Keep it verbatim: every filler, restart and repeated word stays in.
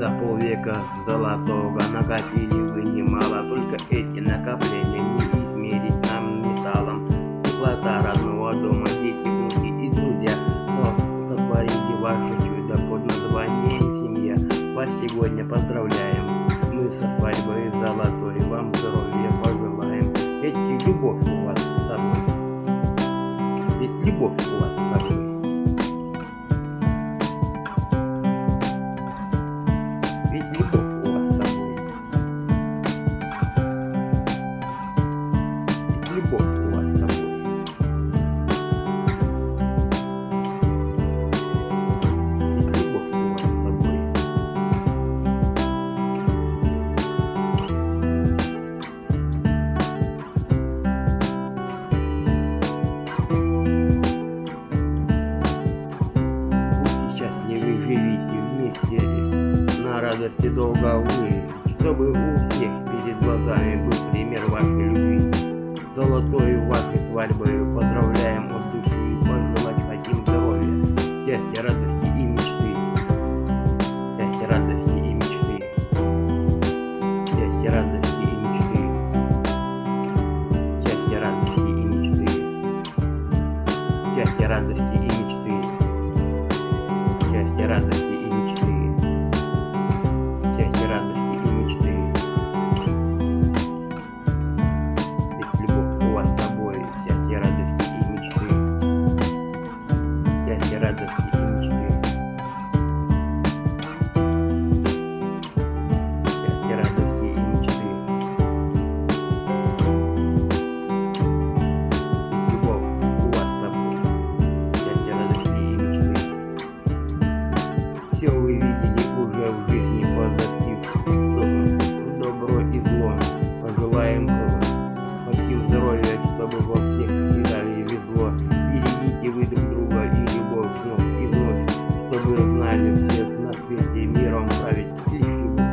За полвека золотого накопили вы немало, только эти накопления не измерить нам металлом. Теплота родного дома, дети, внуки и друзья сотворили ваше чудо под названием семья. Вас сегодня поздравляем мы со свадьбой золотой, вам здоровья пожелаем, ведь любовь у вас с собой, ведь любовь у вас с собой. Ведь любовь у вас с собой. Ведь любовь у вас с собой. Ведь любовь у вас с собой. Будьте счастливы, живите вместе на радости долго вы, чтобы у всех перед глазами был пример вашей любви. Золотой вашей свадьбой поздравляем от души, пожелать хотим здоровья, счастья, радости и мечты. Счастья, радости и мечты. Счастья, радости и мечты. Счастья, радости и мечты. Счастья, радости и мечты. Счастья, радости и мечты. Счастья, радости и мечты. Ведь любовь у вас с собой. Счастья, радости и мечты. Счастья, радости и мечты. Счастья, радости и мечты. Ведь любовь у вас с собой. Счастья, радости и мечты. Все вы видели уже в жизни позади, добро и зло. Пожелаем хотим здоровья, чтобы во всех всегда и везло. Берегите вы друг друга и любовь вновь и вновь, чтобы знали все на свете миром править лишь любовь.